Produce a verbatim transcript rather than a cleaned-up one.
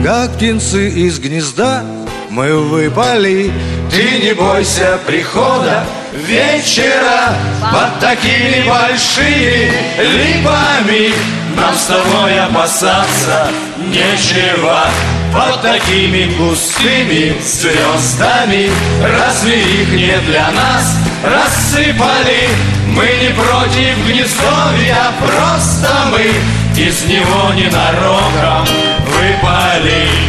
Как птенцы из гнезда мы выпали. Ты не бойся прихода вечера под такими большими липами. Нам с тобой опасаться нечего под такими густыми звездами. Разве их не для нас рассыпали? Мы не против гнездовья, просто мы из него ненароком выпали.